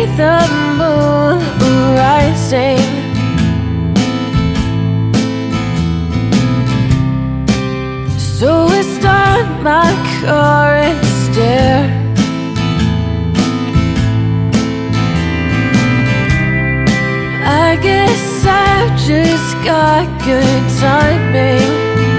the moon rising. So I start my car and stare. I guess I've just got good timing.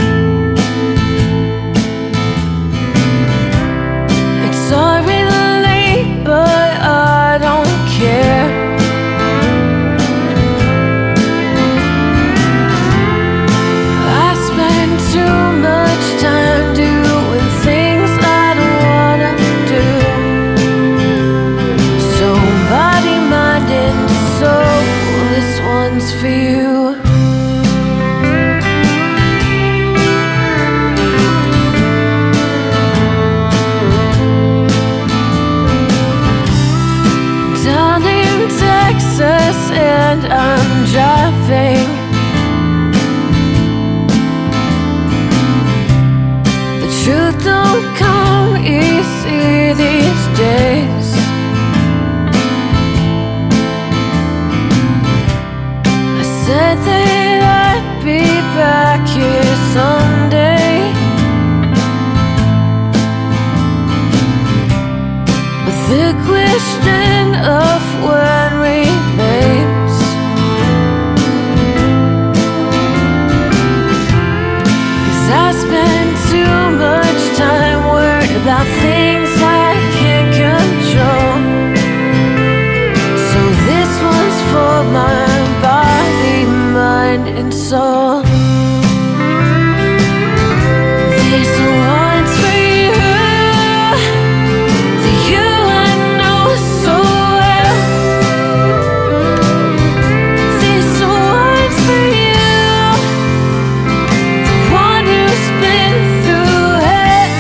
It's already late, but I don't care. I spend too much time doing things I don't wanna do. So body, mind, and soul, this one's for you. Down in Texas and I'm driving. The truth don't come easy these days. I said that I'd be back here someday, but the question of when remains. 'Cause I spend too much time worried about things I can't control. So this one's for my body, mind, and soul. This one's for you, the you I know so well. This one's for you, the one who's been through it.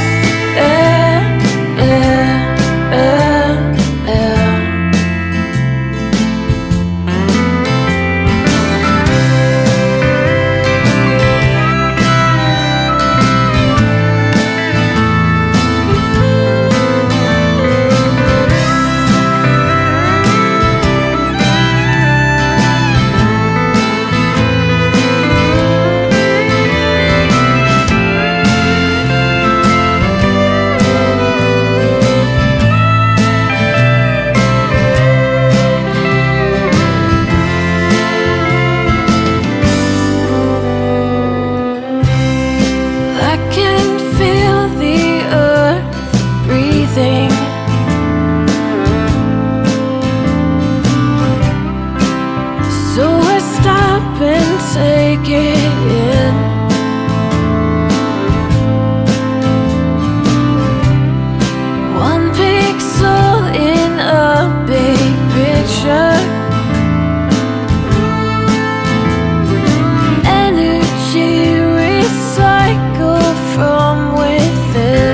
I can feel the earth breathing. So I stop and take it in. One pixel in a big picture. Energy recycled from within.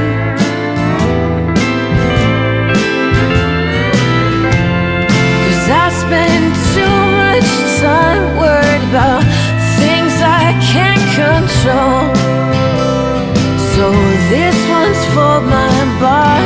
'Cause I spend too much time worried about things I can't control. So this one's for my body,